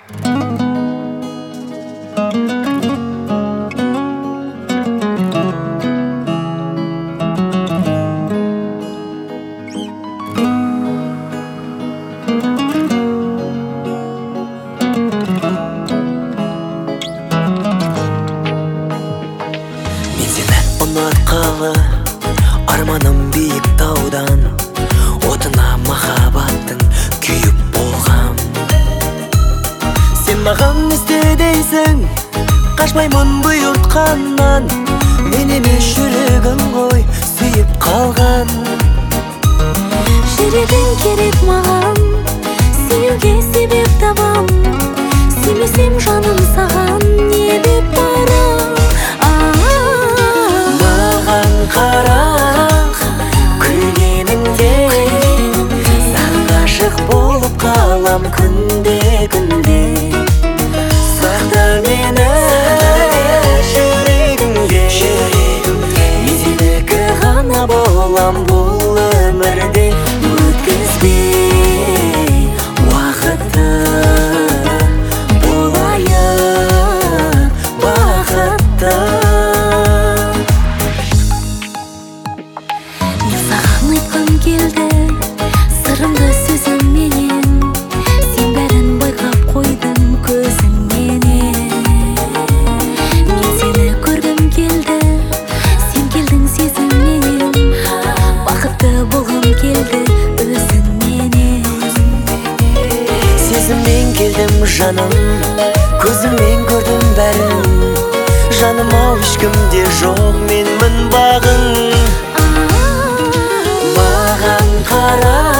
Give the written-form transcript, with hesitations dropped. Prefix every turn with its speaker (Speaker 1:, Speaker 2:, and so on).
Speaker 1: Ұнатқалы арманым биік таудан, отына махаббаттың күйіп болғам. Сен маған істе дейсің, қашпаймын бұйыртқаннан, мен емес жүрегің ғой сүйіп қалған.
Speaker 2: Жүрегің керек маған, сүюге себеп табам. Сүймесем жаным саған не деп барам.
Speaker 1: Қара күлгеніңде саған ғашық болып қалам күнде-күнде. Сақта мені жүрегіңде, мен сенікі ғана болам бұл өмірде. Өткізбей уақытты, болайық бақытты.
Speaker 2: Келді сырымды сөзіңменен, сен бәрін байқап қойдың көзіңменен. Мен сені көргім келді, сен келдің сезімменен, бақытты болғым келді өзіңменен.
Speaker 1: Сезіммен келдім жаным, көзіммен көрдім бәрін. Жаным ау ешкімде жоқ менмін бағың. Қара